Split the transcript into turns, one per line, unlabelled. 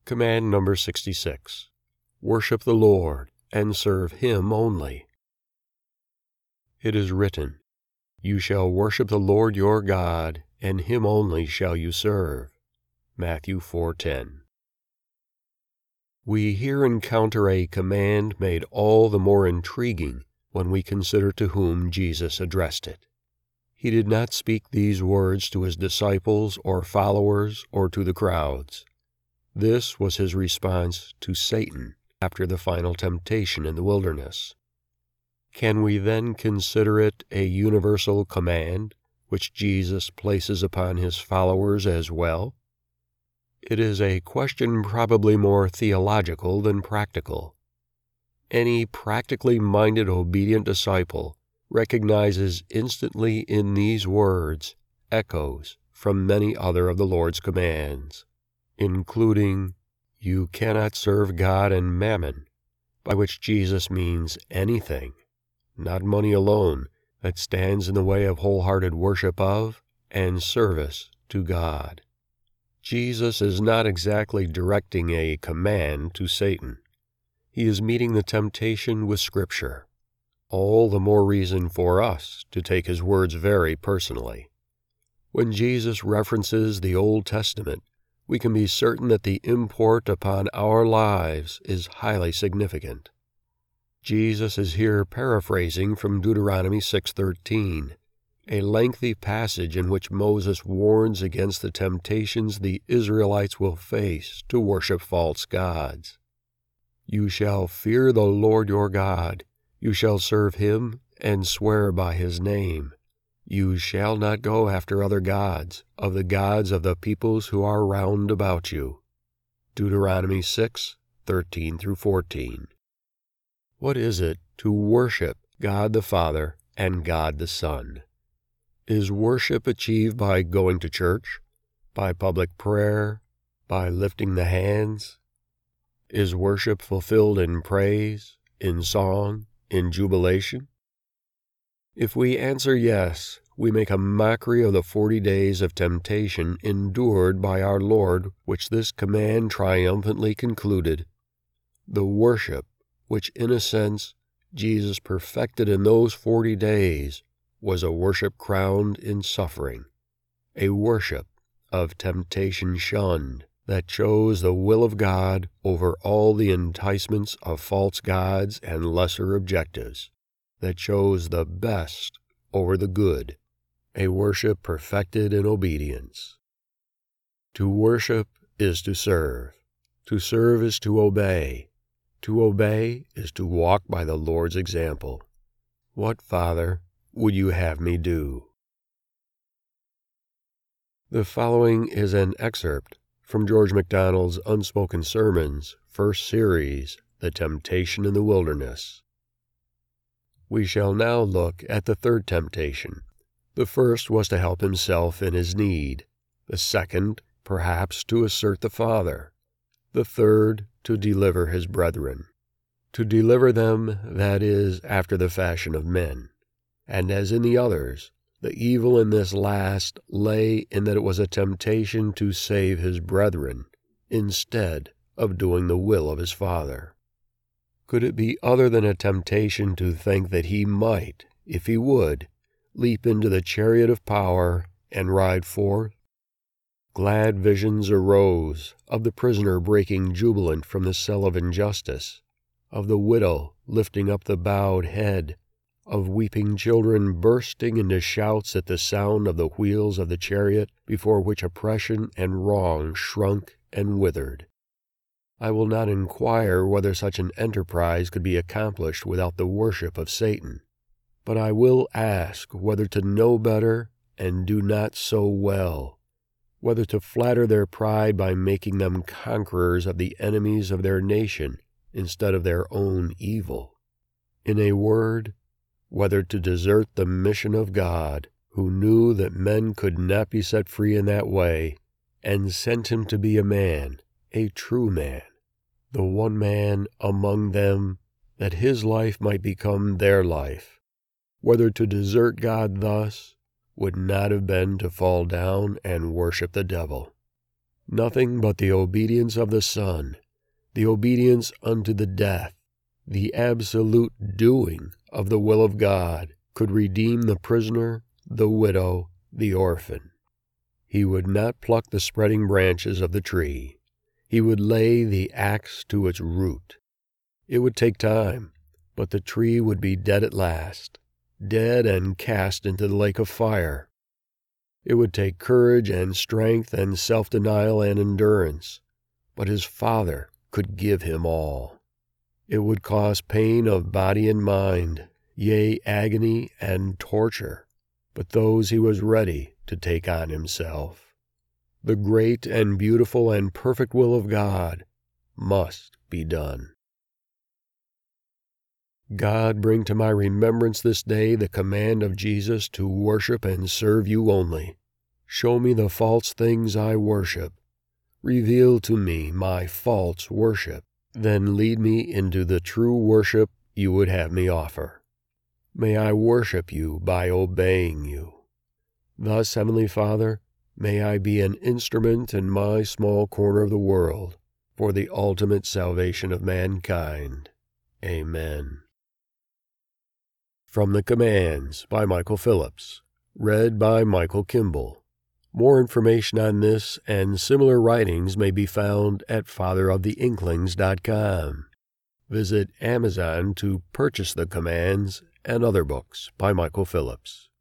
Command number 66. Worship the Lord and serve Him only. It is written, "You shall worship the Lord your God, and Him only shall you serve." Matthew 4:10. We here encounter a command made all the more intriguing when we consider to whom Jesus addressed it. He did not speak these words to His disciples or followers or to the crowds. This was His response to Satan after the final temptation in the wilderness. Can we then consider it a universal command which Jesus places upon His followers as well? It is a question probably more theological than practical. Any practically minded obedient disciple recognizes instantly in these words echoes from many other of the Lord's commands, including, "You cannot serve God and mammon," by which Jesus means anything, not money alone, that stands in the way of wholehearted worship of and service to God. Jesus is not exactly directing a command to Satan. He is meeting the temptation with Scripture. All the more reason for us to take His words very personally. When Jesus references the Old Testament, we can be certain that the import upon our lives is highly significant. Jesus is here paraphrasing from Deuteronomy 6:13, a lengthy passage in which Moses warns against the temptations the Israelites will face to worship false gods. "You shall fear the Lord your God. You shall serve Him and swear by His name. You shall not go after other gods, of the gods of the peoples who are round about you." Deuteronomy 6:13-14. What is it to worship God the Father and God the Son? Is worship achieved by going to church, by public prayer, by lifting the hands? Is worship fulfilled in praise, in song, in jubilation? If we answer yes, we make a mockery of the 40 days of temptation endured by our Lord, which this command triumphantly concluded. The worship which, in a sense, Jesus perfected in those 40 days was a worship crowned in suffering, a worship of temptation shunned, that chose the will of God over all the enticements of false gods and lesser objectives, that chose the best over the good, a worship perfected in obedience. To worship is to serve. To serve is to obey. To obey is to walk by the Lord's example. What, Father, would you have me do? The following is an excerpt from George MacDonald's Unspoken Sermons, first series, The Temptation in the Wilderness. We shall now look at the third temptation. The first was to help himself in his need. The second, perhaps, to assert the Father. The third, to deliver his brethren. To deliver them, that is, after the fashion of men. And as in the others, the evil in this last lay in that it was a temptation to save his brethren, instead of doing the will of his Father. Could it be other than a temptation to think that he might, if he would, leap into the chariot of power and ride forth? Glad visions arose of the prisoner breaking jubilant from the cell of injustice, of the widow lifting up the bowed head, of weeping children bursting into shouts at the sound of the wheels of the chariot before which oppression and wrong shrunk and withered. I will not inquire whether such an enterprise could be accomplished without the worship of Satan, but I will ask whether to know better and do not so well, whether to flatter their pride by making them conquerors of the enemies of their nation instead of their own evil. In a word, whether to desert the mission of God, who knew that men could not be set free in that way, and sent him to be a man, a true man, the one man among them, that his life might become their life. Whether to desert God thus would not have been to fall down and worship the devil. Nothing but the obedience of the Son, the obedience unto the death, the absolute doing of the will of God could redeem the prisoner, the widow, the orphan. He would not pluck the spreading branches of the tree. He would lay the axe to its root. It would take time, but the tree would be dead at last, dead and cast into the lake of fire. It would take courage and strength and self-denial and endurance, but his Father could give him all. It would cost pain of body and mind, yea, agony and torture, but those he was ready to take on himself. The great and beautiful and perfect will of God must be done. God, bring to my remembrance this day the command of Jesus to worship and serve you only. Show me the false things I worship. Reveal to me my false worship. Then lead me into the true worship you would have me offer. May I worship you by obeying you. Thus, Heavenly Father, may I be an instrument in my small corner of the world for the ultimate salvation of mankind. Amen. From the Commands by Michael Phillips. Read by Michael Kimball. More information on this and similar writings may be found at fatheroftheinklings.com. Visit Amazon to purchase the Commands and other books by Michael Phillips.